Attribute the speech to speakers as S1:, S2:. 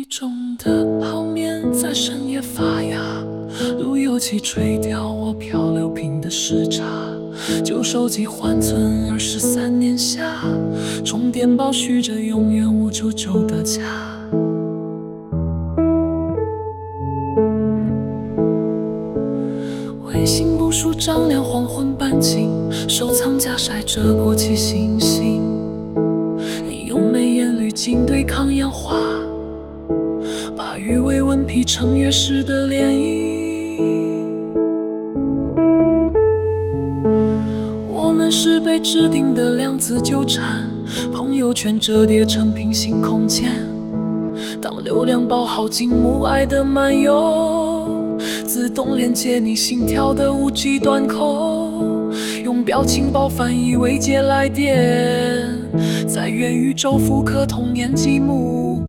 S1: 中的泡面在深夜发芽，路由器吹掉我漂流瓶的时差，旧手机缓存23年下，充电宝许着永远599的价。微信步数丈量黄昏半径，收藏夹晒着过期星星，用美颜滤镜对抗氧化，把鱼尾纹劈成月食的涟漪。我们是被指定的量子纠缠，朋友圈折叠成平行空间。当流量包耗尽母爱的漫游，自动连接你心跳的5G 端口，用表情包翻译未接来电，在元宇宙复刻童年积木。